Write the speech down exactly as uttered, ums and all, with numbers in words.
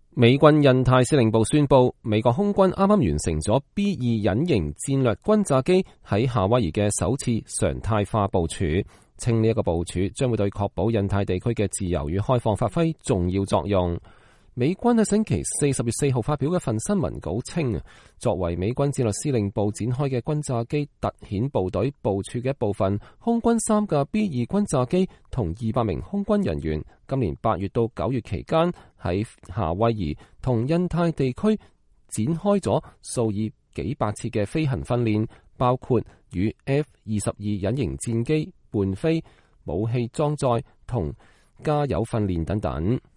美軍印太司令部宣布，美國空軍啱啱完成咗 B 二隱形戰略轟炸機喺夏威夷嘅首次常態化部署，稱呢一個部署將會對確保印太地區嘅自由與開放發揮重要作用。美軍喺星期四十月四號發表嘅一份新聞稿稱，作為美軍戰略司令部展開嘅轟炸機特遣部隊部署嘅一部分，空軍三架 B 二轟炸機同二百名空軍人員，今年八月到九月期間喺夏威夷同印太地區展開咗數以幾百次嘅飛行訓練，包括與 F 二十二隱形戰機伴飛、武器裝載同加油訓練等等。